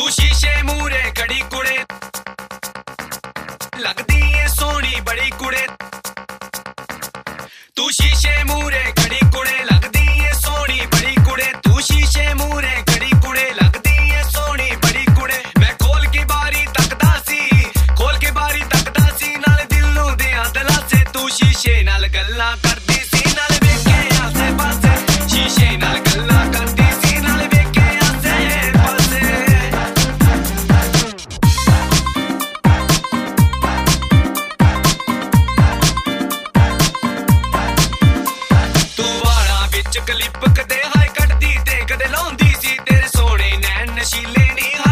ਤੂੰ ਸ਼ੀਸ਼ੇ ਮੂਹਰੇ ਖੜੀ ਕੁੜੇ ਲੱਗਦੀ ਏ ਸੋਹਣੀ ਬੜੀ ਕੁੜੇ ਤੂੰ ਸ਼ੀਸ਼ੇ ਮੂਹਰੇ ਖੜੀ ਕੁੜੇ ਲੱਗਦੀ ਏ ਸੋਹਣੀ ਬੜੀ ਕੁੜੇ ਤੂੰ ਸ਼ੀਸ਼ੇ ਮੂਹਰੇ ਖੜੀ ਕੁੜੇ ਲੱਗਦੀ ਏ ਸੋਹਣੀ ਬੜੀ ਕੁੜੇ ਮੈਂ ਖੋਲ ਕੇ ਬਾਰੀ ਤੱਕਦਾ ਸੀ ਨਾਲ ਦਿਲ ਨੂੰ ਦਿਆਂ ਦਲਾਸੇ ਤੂੰ ਸ਼ੀਸ਼ੇ ਨਾਲ ਗੱਲਾਂ ਕਰਦੀ ਸੀ ਨਾਲ ਵੇਖੇ ਆਸੇ ਪਾਸੇ ਸ਼ੀਸ਼ੇ ਨਾਲ ਗੱਲਾਂ ਕਰਦੀ ਸੀ ਨਾਲ ਵੇਖੇ ਆਸੇ ਪਾਸੇ ਤੂੰ ਵਾਲਾਂ ਵਿੱਚ ਕਲਿੱਪ ਕਦੇ ਹਾਏ ਕੱਢਦੀ ਤੇ ਕਦੇ ਲਾਉਂਦੀ ਸੀ ਤੇਰੇ ਸੋਹਣੇ ਨੈਣ ਨਸ਼ੀਲੇ ਨੀ